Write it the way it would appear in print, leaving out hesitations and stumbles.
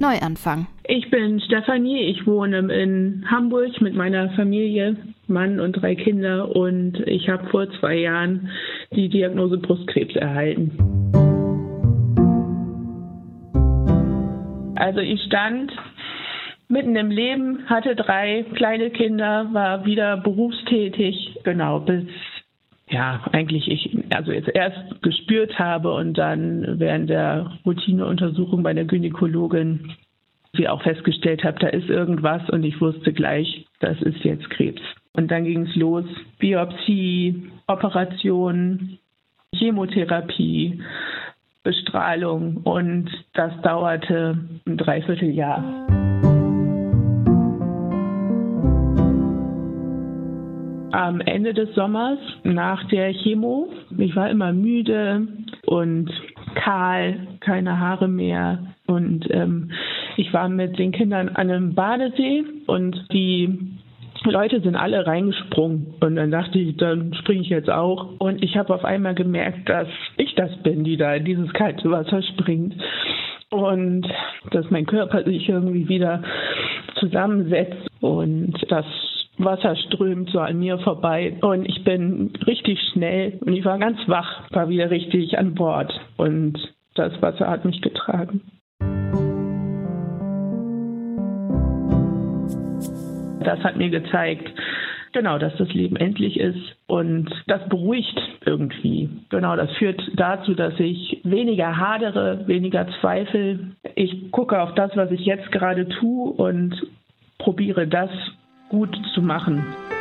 Neuanfang. Ich bin Stefanie, ich wohne in Hamburg mit meiner Familie, Mann und 3 Kinder, und ich habe vor 2 Jahren die Diagnose Brustkrebs erhalten. Also ich stand mitten im Leben, hatte 3 kleine Kinder, war wieder berufstätig, genau, bis eigentlich ich jetzt erst gespürt habe und dann während der Routineuntersuchung bei der Gynäkologin sie auch festgestellt habe, da ist irgendwas, und ich wusste gleich, das ist jetzt Krebs. Und dann ging es los, Biopsie, Operation, Chemotherapie, Bestrahlung, und das dauerte ein Dreivierteljahr. Am Ende des Sommers, nach der Chemo, ich war immer müde und kahl, keine Haare mehr, und ich war mit den Kindern an einem Badesee und die Leute sind alle reingesprungen, und dann dachte ich, dann springe ich jetzt auch, und ich habe auf einmal gemerkt, dass ich das bin, die da in dieses kalte Wasser springt, und dass mein Körper sich irgendwie wieder zusammensetzt und das Wasser strömt so an mir vorbei, und ich bin richtig schnell und ich war ganz wach, war wieder richtig an Bord, und das Wasser hat mich getragen. Das hat mir gezeigt, genau, dass das Leben endlich ist, und das beruhigt irgendwie. Genau, das führt dazu, dass ich weniger hadere, weniger zweifle. Ich gucke auf das, was ich jetzt gerade tue, und probiere das gut zu machen.